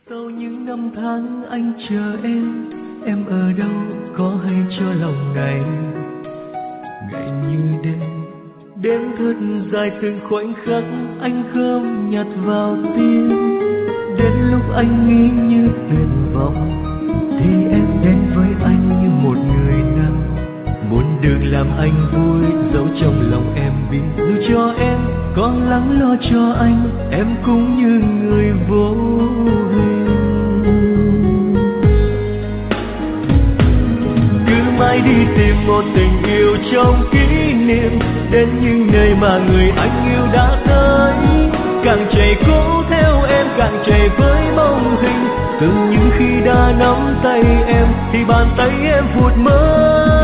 Sau những năm tháng anh chờ em ở đâu có hay cho lòng ngày ngày như đêm, đêm thật dài từng khoảnh khắc anh gom nhặt vào tim. Đến lúc anh nghĩ như tuyệt vọng thì em đến với anh như một người nam, muốn được làm anh vui dẫu trong lòng em biết dù cho em có lắng lo cho anh, em cũng như người vô hình. Cứ mãi đi tìm một tình yêu trong kỷ niệm, đến những nơi mà người anh yêu đã tới. Càng chạy cố theo em, càng chạy với bóng hình, từ những khi đã nắm tay em thì bàn tay em phụt mất.